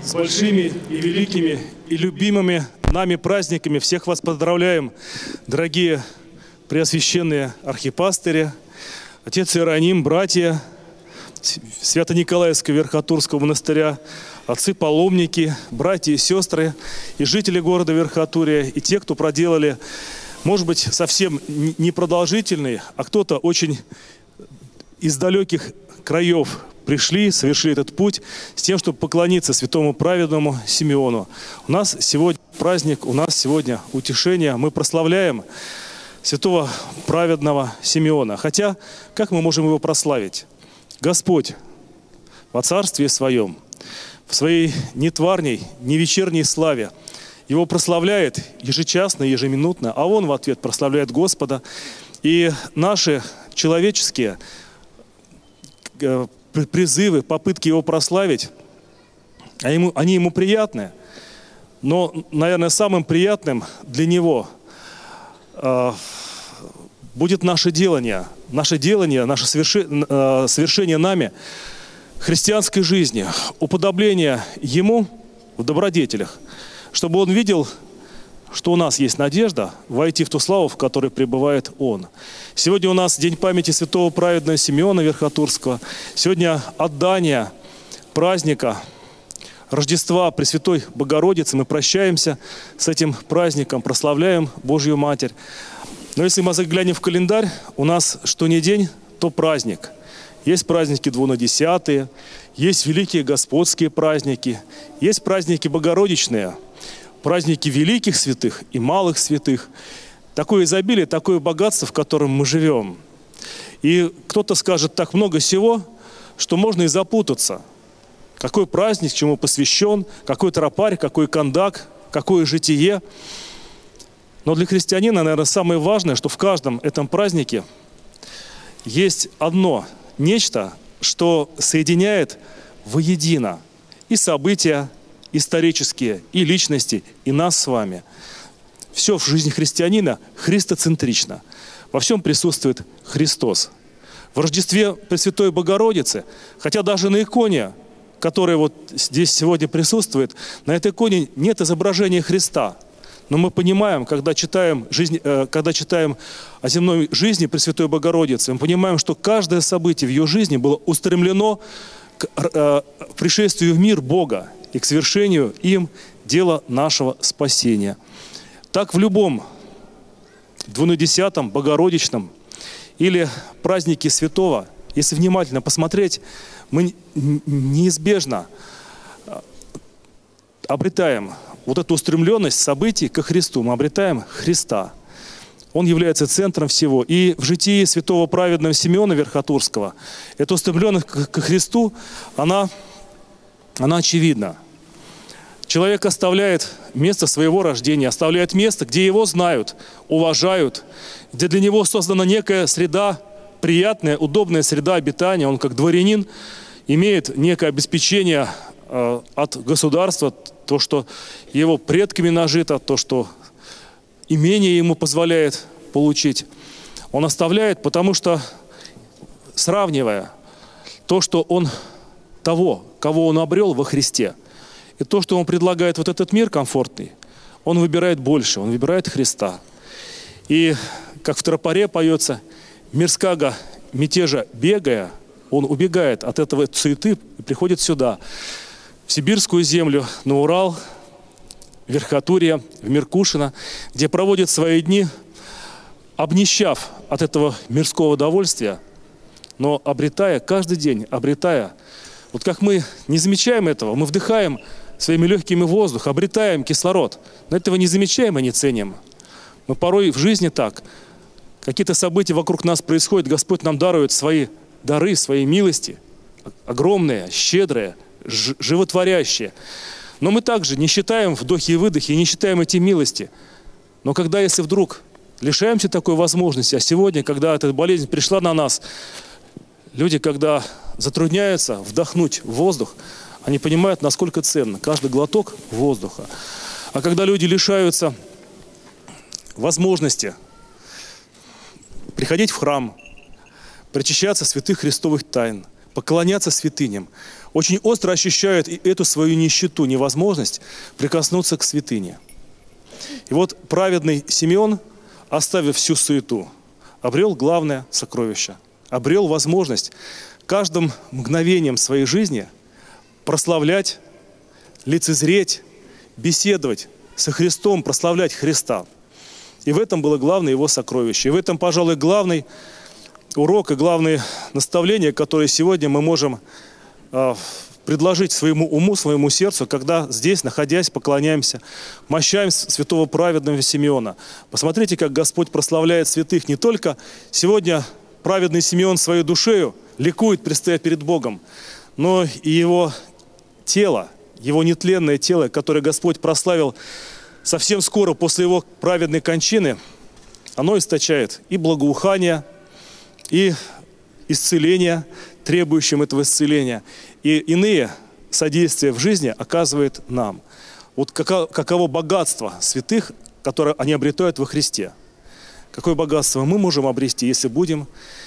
С большими и великими и любимыми нами праздниками всех вас поздравляем, дорогие преосвященные архипастыри, отец Иероним, братья Свято-Николаевского Верхотурского монастыря, отцы-паломники, братья и сестры, и жители города Верхотурья, и те, кто проделали, может быть, совсем непродолжительный, а кто-то очень из далеких краев пришли, совершили этот путь с тем, чтобы поклониться святому праведному Симеону. У нас сегодня праздник, у нас сегодня утешение. Мы прославляем святого праведного Симеона. Хотя, как мы можем его прославить? Господь во царстве своем, в своей нетварней, не вечерней славе, его прославляет ежечасно, ежеминутно, а он в ответ прославляет Господа. И наши человеческие призывы, попытки его прославить, они ему приятны. Но, наверное, самым приятным для него будет наше делание, наше совершение нами христианской жизни, уподобление ему в добродетелях, чтобы он видел, что у нас есть надежда войти в ту славу, в которой пребывает он. Сегодня у нас день памяти святого праведного Симеона Верхотурского. Сегодня отдание праздника Рождества Пресвятой Богородицы. Мы прощаемся с этим праздником, прославляем Божью Матерь. Но если мы заглянем в календарь, у нас что ни день, то праздник. Есть праздники двунадесятые, есть великие господские праздники, есть праздники богородичные, праздники великих святых и малых святых. Такое изобилие, такое богатство, в котором мы живем. И кто-то скажет так много всего, что можно и запутаться. Какой праздник, чему посвящен, какой тропарь, какой кондак, какое житие. Но для христианина, наверное, самое важное, что в каждом этом празднике есть одно нечто, что соединяет воедино и события исторические, и личности, и нас с вами. Все в жизни христианина христоцентрично. Во всем присутствует Христос. В Рождестве Пресвятой Богородицы, хотя даже на иконе, которая вот здесь сегодня присутствует, на этой иконе нет изображения Христа. Но мы понимаем, когда читаем о земной жизни Пресвятой Богородицы, мы понимаем, что каждое событие в ее жизни было устремлено к пришествию в мир Бога и к совершению им дела нашего спасения. Так в любом двунадесятом, богородичном или празднике святого, если внимательно посмотреть, мы неизбежно обретаем вот эту устремленность событий ко Христу. Мы обретаем Христа. Он является центром всего. И в житии святого праведного Симеона Верхотурского эта устремленность ко Христу, она очевидна. Человек оставляет место своего рождения, оставляет место, где его знают, уважают, где для него создана некая среда, приятная, удобная среда обитания. Он как дворянин имеет некое обеспечение от государства, то, что его предками нажито, то, что имение ему позволяет получить. Он оставляет, потому что, сравнивая то, что он того, кого он обрел во Христе, и то, что он предлагает вот этот мир комфортный, он выбирает больше, он выбирает Христа. И, как в тропаре поется, «Мирскага мятежа бегая», он убегает от этого суеты и приходит сюда, в сибирскую землю, на Урал, в Верхотурье, в Меркушино, где проводит свои дни, обнищав от этого мирского довольствия, но обретая каждый день, вот как мы не замечаем этого, мы вдыхаем своими легкими воздух, обретаем кислород, но этого не замечаем и не ценим. Мы порой в жизни так, какие-то события вокруг нас происходят, Господь нам дарует свои дары, свои милости, огромные, щедрые, животворящие. Но мы также не считаем вдохи и выдохи, не считаем эти милости. Но когда, если вдруг лишаемся такой возможности, а сегодня, когда эта болезнь пришла на нас, люди, когда затрудняются вдохнуть воздух, они понимают, насколько ценно каждый глоток воздуха. А когда люди лишаются возможности приходить в храм, причащаться святых христовых тайн, поклоняться святыням, очень остро ощущают и эту свою нищету, невозможность прикоснуться к святыне. И вот праведный Симеон, оставив всю суету, обрел главное сокровище, обрел возможность каждым мгновением своей жизни прославлять, лицезреть, беседовать со Христом, прославлять Христа. И в этом было главное его сокровище. И в этом, пожалуй, главный урок и главное наставление, которое сегодня мы можем предложить своему уму, своему сердцу, когда здесь, находясь, поклоняемся, мощаем святого праведного Симеона. Посмотрите, как Господь прославляет святых. Не только сегодня праведный Симеон своей душею ликует, предстоя перед Богом, но и его тело, его нетленное тело, которое Господь прославил совсем скоро после его праведной кончины, оно источает и благоухание, и исцеление, требующим этого исцеления, и иные содействия в жизни оказывает нам. Вот каково богатство святых, которое они обретают во Христе. Какое богатство мы можем обрести, если будем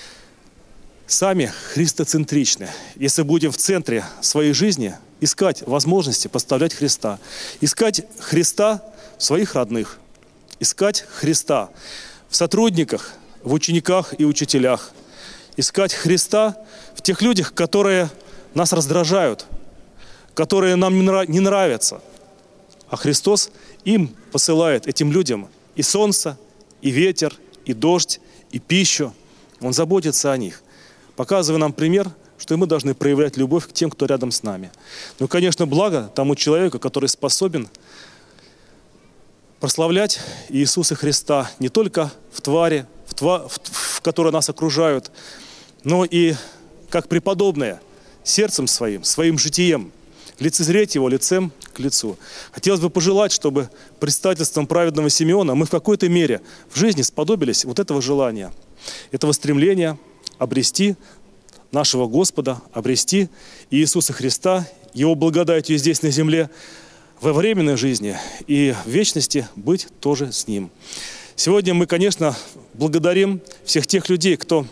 сами христоцентричны, если будем в центре своей жизни искать возможности поставлять Христа, искать Христа в своих родных, искать Христа в сотрудниках, в учениках и учителях, искать Христа в тех людях, которые нас раздражают, которые нам не нравятся. А Христос им посылает, этим людям, и солнце, и ветер, и дождь, и пищу. Он заботится о них, показывая нам пример, что и мы должны проявлять любовь к тем, кто рядом с нами. Ну, конечно, благо тому человеку, который способен прославлять Иисуса Христа не только в твари, в которой нас окружают, но и как преподобные, сердцем своим житием, лицезреть его лицем к лицу. Хотелось бы пожелать, чтобы предстательством праведного Симеона мы в какой-то мере в жизни сподобились вот этого желания, этого стремления обрести нашего Господа, обрести Иисуса Христа, Его благодатью здесь на земле, во временной жизни и в вечности быть тоже с Ним. Сегодня мы, конечно, благодарим всех тех людей, кто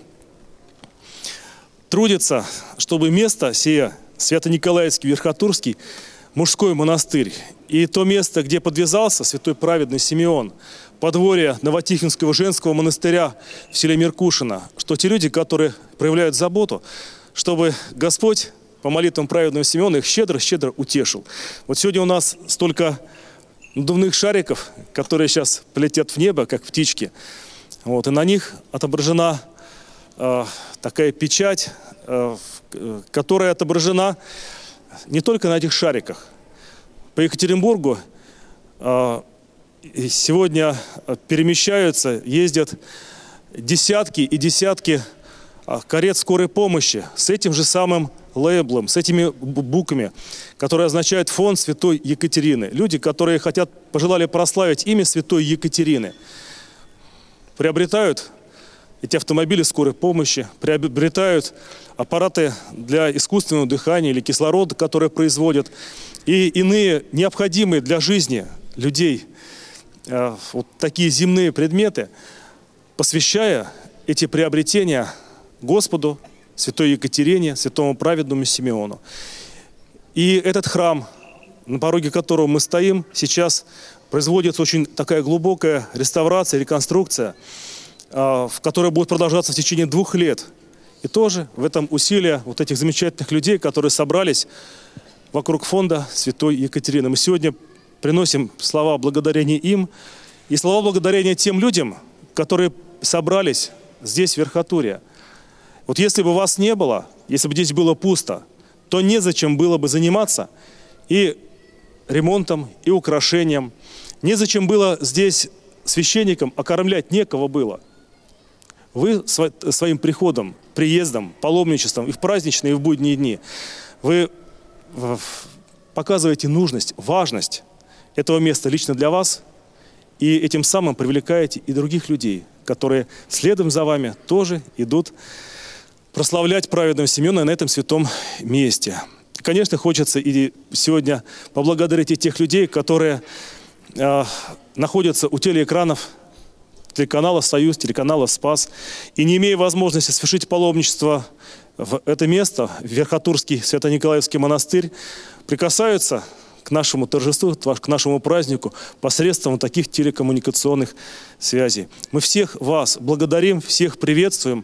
трудится, чтобы место сие, Свято-Николаевский Верхотурский мужской монастырь, и то место, где подвязался святой праведный Симеон, подворье Новотихинского женского монастыря в селе Меркушино, что те люди, которые проявляют заботу, чтобы Господь по молитвам праведного Симеона их щедро-щедро утешил. Вот сегодня у нас столько надувных шариков, которые сейчас полетят в небо, как птички. Вот, и на них отображена такая печать, которая отображена не только на этих шариках. По Екатеринбургу сегодня перемещаются, ездят десятки и десятки карет скорой помощи с этим же самым лейблом, с этими буквами, которые означают «Фонд Святой Екатерины». Люди, которые пожелали прославить имя Святой Екатерины, приобретают эти автомобили скорой помощи, приобретают аппараты для искусственного дыхания или кислорода, которые производят, и иные необходимые для жизни людей вот такие земные предметы, посвящая эти приобретения Господу, Святой Екатерине, святому праведному Симеону. И этот храм, на пороге которого мы стоим, сейчас производится очень такая глубокая реставрация, реконструкция, которая будет продолжаться в течение 2 лет. И тоже в этом усилия вот этих замечательных людей, которые собрались вокруг фонда Святой Екатерины. Мы сегодня приносим слова благодарения им и слова благодарения тем людям, которые собрались здесь, в Верхотурье. Вот если бы вас не было, если бы здесь было пусто, то незачем было бы заниматься и ремонтом, и украшением. Незачем было здесь священникам окормлять, некого было. Вы своим приходом, приездом, паломничеством и в праздничные, и в будние дни, вы показываете нужность, важность этого места лично для вас, и этим самым привлекаете и других людей, которые следом за вами тоже идут прославлять праведного Симеона на этом святом месте. Конечно, хочется и сегодня поблагодарить и тех людей, которые находятся у телеэкранов телеканала «Союз», телеканала «Спас», и не имея возможности совершить паломничество в это место, в Верхотурский Свято-Николаевский монастырь, прикасаются к нашему торжеству, к нашему празднику посредством таких телекоммуникационных связей. Мы всех вас благодарим, всех приветствуем.